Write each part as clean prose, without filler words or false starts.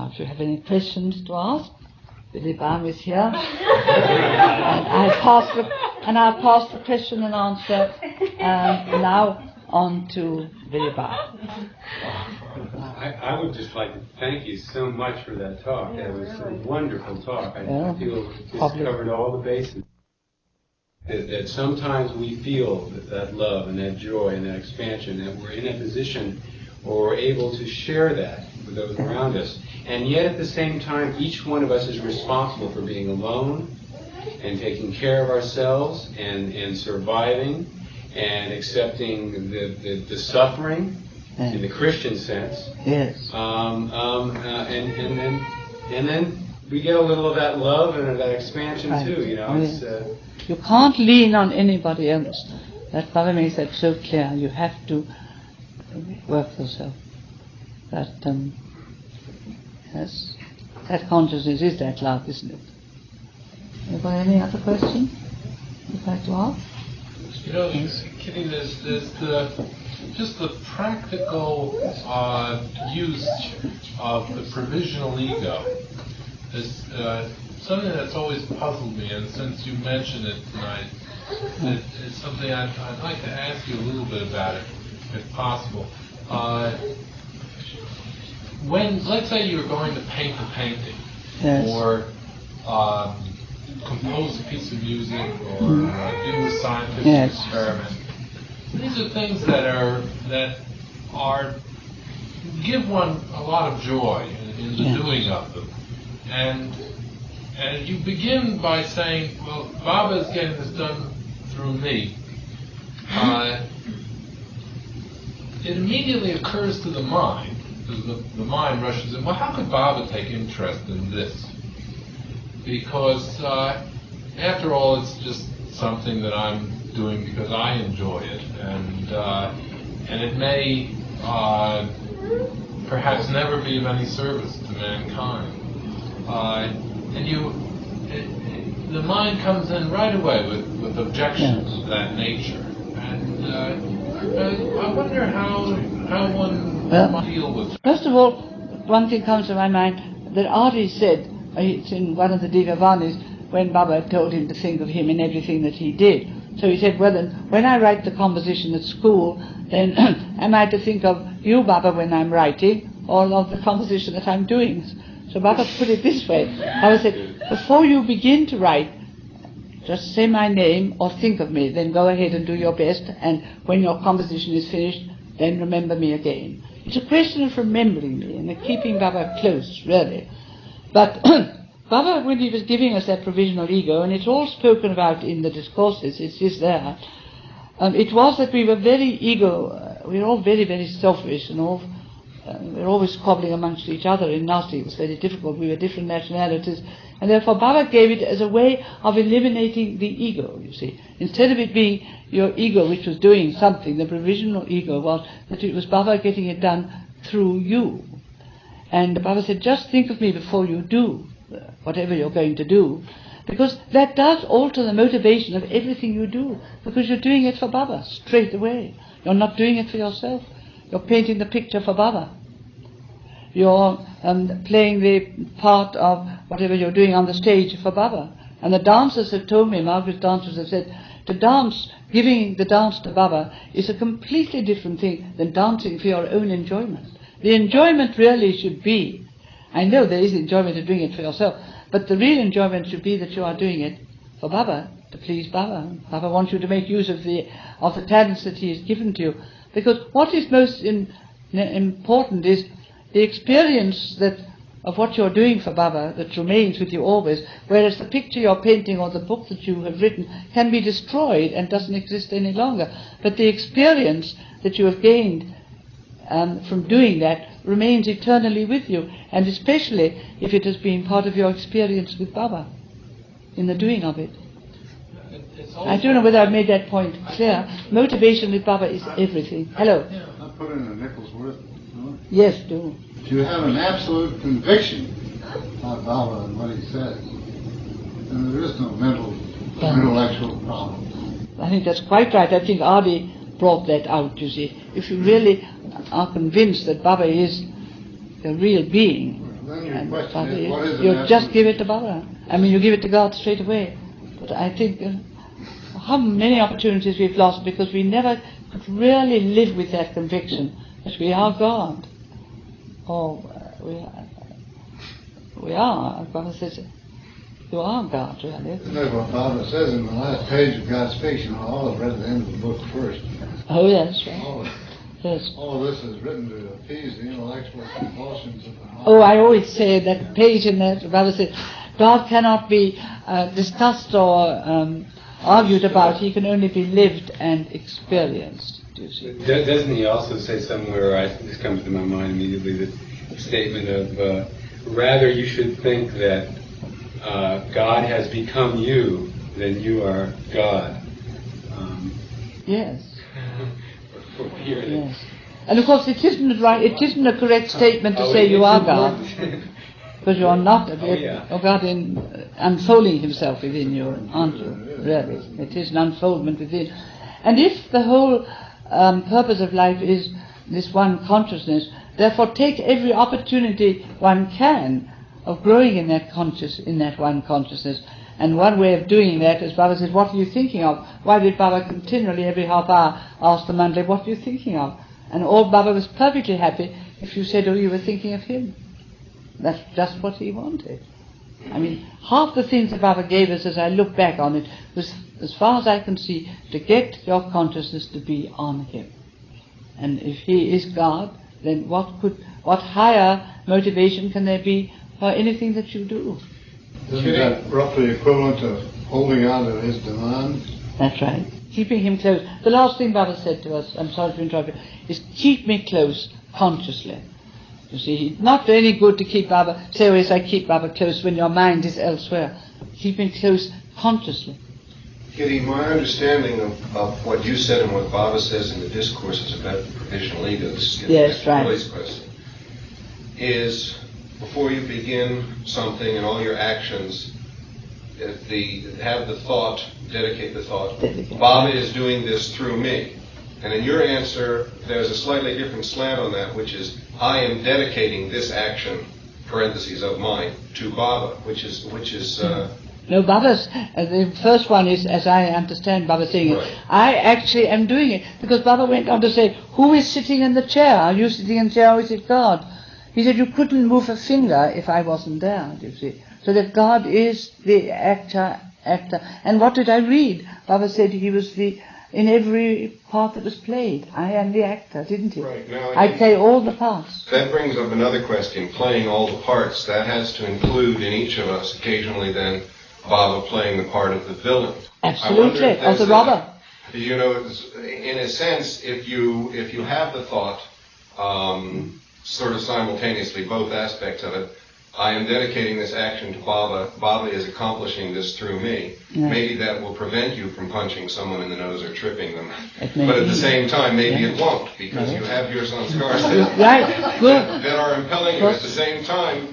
Now, if you have any questions to ask, Billy Baum is here. And I'll pass the question and answer now on to Billy Baum. I would just like to thank you so much for that talk. That was a wonderful talk. I feel it just covered all the bases. That sometimes we feel that love and that joy and that expansion, that we're in a position where we're able to share that with those around us. And yet at the same time, each one of us is responsible for being alone and taking care of ourselves and surviving and accepting the suffering in the Christian sense. Yes. And then we get a little of that love and of that expansion too. You know, it's. You can't lean on anybody else. That Baba makes that so clear. You have to work for yourself. That yes, that consciousness is that love, isn't it? Anybody any other question you'd like to ask? You know, Kitty, there's just the practical use of the provisional ego. There's something that's always puzzled me, and since you mentioned it tonight, it's something I'd like to ask you a little bit about it, if possible. When, let's say you were going to paint a painting, yes, or compose a piece of music, or do a scientific yes, experiment, these are things that are give one a lot of joy in the yes, doing of them, and you begin by saying, well, Baba is getting this done through me. It immediately occurs to the mind, because the mind rushes in, well, how could Baba take interest in this? Because after all, it's just something that I'm doing because I enjoy it, and it may perhaps never be of any service to mankind. And the mind comes in right away with objections of that nature, and I wonder how one might deal with that. First of all, one thing comes to my mind that Adi said, it's in one of the Divavanis, when Baba told him to think of him in everything that he did. So he said, well then, when I write the composition at school, then am I to think of you, Baba, when I'm writing, or of the composition that I'm doing? So Baba put it this way. Baba said, before you begin to write, just say my name or think of me, then go ahead and do your best, and when your composition is finished, then remember me again. It's a question of remembering me and keeping Baba close, really. But Baba, when he was giving us that provisional ego, and it's all spoken about in the discourses, it is there, it was that we were very we were all very, very selfish, and we were always squabbling amongst each other in Nasti. It was very difficult. We were different nationalities, and therefore Baba gave it as a way of eliminating the ego, you see. Instead of it being your ego which was doing something, the provisional ego was that it was Baba getting it done through you. And Baba said, just think of me before you do whatever you're going to do, because that does alter the motivation of everything you do, because you're doing it for Baba straight away. You're not doing it for yourself. You're painting the picture for Baba. You're playing the part of whatever you're doing on the stage for Baba. And the dancers have told me, Margaret's dancers have said, to dance, giving the dance to Baba is a completely different thing than dancing for your own enjoyment. The enjoyment really should be, I know there is enjoyment of doing it for yourself, but the real enjoyment should be that you are doing it for Baba, to please Baba. Baba wants you to make use of the talents that he has given to you. Because what is most important is the experience of what you're doing for Baba that remains with you always, whereas the picture you're painting or the book that you have written can be destroyed and doesn't exist any longer. But the experience that you have gained from doing that remains eternally with you, and especially if it has been part of your experience with Baba in the doing of it. I don't know whether I've made that point clear. Motivation with Baba is everything. Hello. I'll put in a nickel's worth. Yes, do. If you have an absolute conviction about Baba and what he says, then there is no intellectual problem. I think that's quite right. I think Adi brought that out, you see. If you really are convinced that Baba is a real being, Then your question is, what is you just give it to Baba. I mean, you give it to God straight away. But I think how many opportunities we've lost because we never could really live with that conviction that we are God. Or we are. Baba says, you are God, really. Isn't that what Baba says in the last page of God Speaks? You know, all have read the end of the book first. Oh, yes, right. Yes. All of this is written to appease the intellectual compulsions of the heart. Oh, I always say that page in that Baba said, God cannot be discussed or argued about. He can only be lived and experienced. Do you see? Doesn't he also say somewhere, this comes to my mind immediately, the statement of, rather you should think that God has become you than you are God. Yes. Yes. And of course, it isn't right. It isn't a correct statement to say you are God, because you are not. Or God unfolding Himself within you, aren't you? Really, it is an unfoldment within. And if the whole purpose of life is this one consciousness, therefore take every opportunity one can of growing in that one consciousness. And one way of doing that, as Baba says, what are you thinking of? Why did Baba continually every half hour ask the Mandalay, what are you thinking of? And all Baba was perfectly happy if you said, oh, you were thinking of him. That's just what he wanted. I mean, half the things that Baba gave us, as I look back on it, was, as far as I can see, to get your consciousness to be on him. And if he is God, then what higher motivation can there be for anything that you do? Isn't that roughly equivalent to holding on to his demand? That's right. Keeping him close. The last thing Baba said to us, I'm sorry to interrupt you, is keep me close consciously. You see, it's not any good to keep Baba, say, oh yes, I keep Baba close when your mind is elsewhere. Keep him close consciously. Kitty, my understanding of what you said and what Baba says in the discourses about provisional ego, this is getting back to Billy's question, is before you begin something and all your actions, have the thought, dedicate the thought, Baba is doing this through me. And in your answer, there's a slightly different slant on that, which is, I am dedicating this action, parentheses, of mine, to Baba, which is no, Baba's, the first one is, as I understand Baba saying it, I actually am doing it. Because Baba went on to say, who is sitting in the chair? Are you sitting in the chair or is it God? He said, you couldn't move a finger if I wasn't there, you see. So that God is the actor. And what did I read? Baba said he was in every part that was played. I am the actor, didn't he? Right. Now, I play all the parts. That brings up another question, playing all the parts. That has to include in each of us occasionally then Baba playing the part of the villain. Absolutely, of the robber. You know, in a sense, if you have the thought, sort of simultaneously, both aspects of it, I am dedicating this action to Baba. Baba is accomplishing this through me. Yeah. Maybe that will prevent you from punching someone in the nose or tripping them. But at the same time, maybe it won't, because you have your sanskars that are impelling you. At the same time,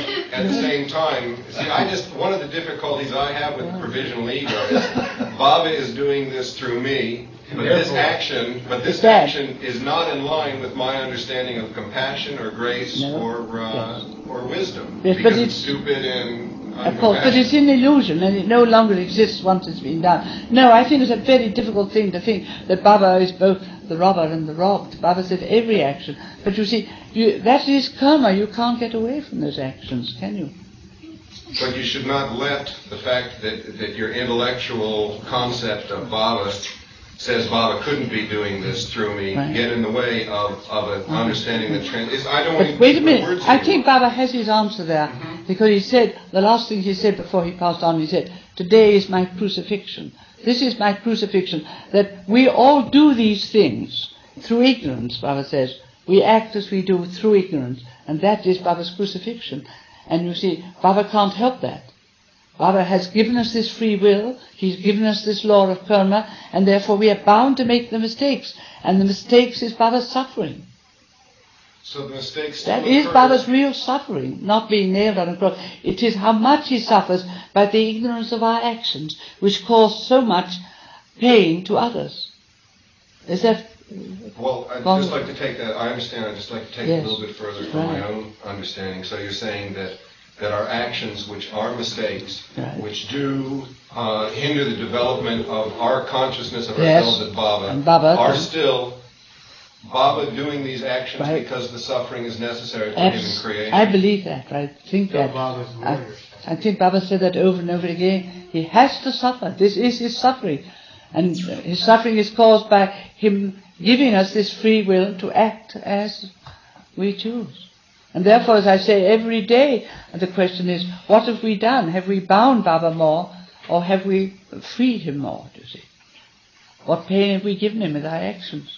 see, one of the difficulties I have with the provisional ego is Baba is doing this through me. But this action is not in line with my understanding of compassion or grace or wisdom. Yes, because it's stupid and of course, but it's an illusion and it no longer exists once it's been done. No, I think it's a very difficult thing to think that Baba is both the robber and the robbed. Baba said every action. But you see, that is karma. You can't get away from those actions, can you? But you should not let the fact that your intellectual concept of Baba says Baba couldn't be doing this through me, get in the way of an understanding that But wait a minute, I think Baba has his answer there, because he said, the last thing he said before he passed on, he said, today is my crucifixion. This is my crucifixion, that we all do these things through ignorance, Baba says. We act as we do through ignorance, and that is Baba's crucifixion. And you see, Baba can't help that. Baba has given us this free will, he's given us this law of karma, and therefore we are bound to make the mistakes. And the mistakes is Baba's suffering. So the mistakes that is Baba's real suffering, not being nailed on a cross. It is how much he suffers by the ignorance of our actions, which cause so much pain to others. Is that Well, I'd just like to take that. I understand. I'd just like to take it a little bit further from my own understanding. So you're saying that our actions, which are mistakes, which do hinder the development of our consciousness of ourselves at Baba, are still Baba doing these actions because the suffering is necessary for him in creation. I believe that. I think that. I think Baba said that over and over again. He has to suffer. This is his suffering. And his suffering is caused by him giving us this free will to act as we choose. And therefore, as I say every day, the question is, what have we done? Have we bound Baba more, or have we freed him more, do you see? What pain have we given him with our actions?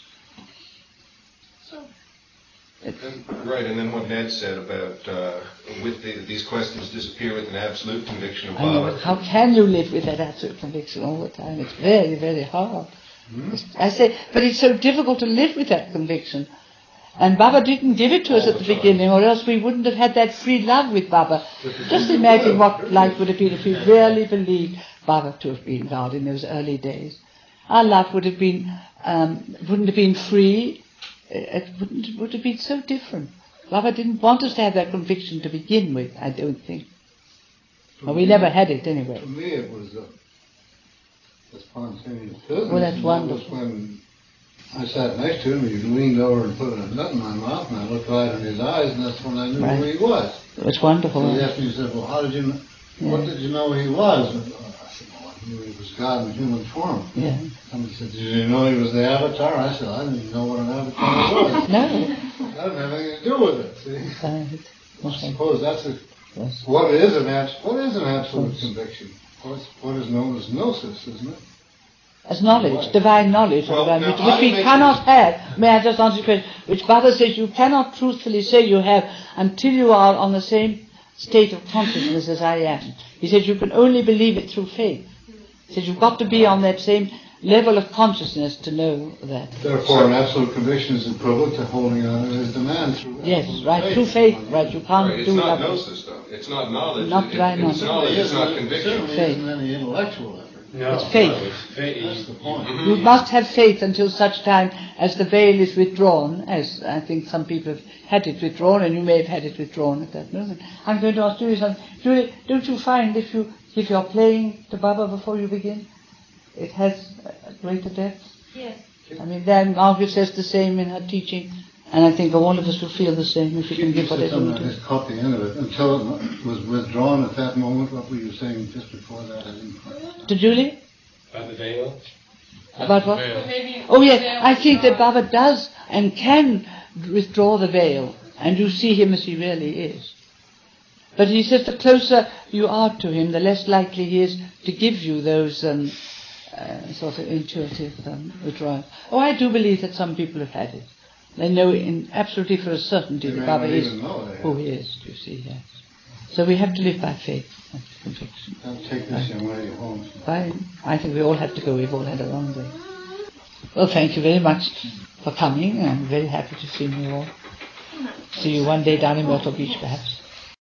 Right, and then what Ned said about these questions disappear with an absolute conviction of Baba. I know, how can you live with that absolute conviction all the time? It's very, very hard. I say, but it's so difficult to live with that conviction. And Baba didn't give it to us at the beginning, or else we wouldn't have had that free love with Baba. Just imagine what life would have been if we really believed Baba to have been God in those early days. Our love would have been, wouldn't have been free. It would have been so different. Baba didn't want us to have that conviction to begin with, I don't think. Well, we never had it anyway. For me, it was a spontaneous business. Well, that's wonderful. When I sat next to him, he leaned over and put a nut in my mouth, and I looked right in his eyes, and that's when I knew who he was. It was wonderful. So he asked me, he said, well, how did you know, what did you know he was? And I said, well, I knew he was God in human form. Yeah. Somebody said, did you know he was the Avatar? I said, I didn't even know what an Avatar was. No. I didn't have anything to do with it, see? I suppose that's what is an absolute conviction? What is known as gnosis, isn't it? As knowledge, divine knowledge, which we cannot have. May I just answer your question? Which Baba says you cannot truthfully say you have until you are on the same state of consciousness as I am. He says you can only believe it through faith. He says you've got to be on that same level of consciousness to know that. Therefore, an absolute conviction is equivalent to holding on to his demand through faith. Through faith, right? You can't It's do not that. Gnosis, though. It's not knowledge. Not divine knowledge. It's knowledge. It's not conviction. It isn't any intellectual effort. No, it's faith. No, it's faith. That's the point. You must have faith until such time as the veil is withdrawn, as I think some people have had it withdrawn, and you may have had it withdrawn at that moment. I'm going to ask Julie something. Julie, don't you find if you're playing to Baba before you begin, it has a greater depth? Yes. I mean, then Margaret says the same in her teaching, and I think all of us will feel the same if you can give whatever we do. I just caught the end of it. Until it was withdrawn at that moment, what were you saying just before that? I didn't quite... To Julie? About the veil? About what? Oh yes, I think that Baba does and can withdraw the veil, and you see him as he really is. But he says the closer you are to him, the less likely he is to give you those sort of intuitive withdrawals. Oh, I do believe that some people have had it. They know absolutely for a certainty that Baba is who he is, you see, yes. So we have to live by faith and conviction. I'll take this young lady home. I think we all have to go. We've all had a long day. Well, thank you very much for coming. I'm very happy to see you all. See you one day down in Myrtle Beach, perhaps.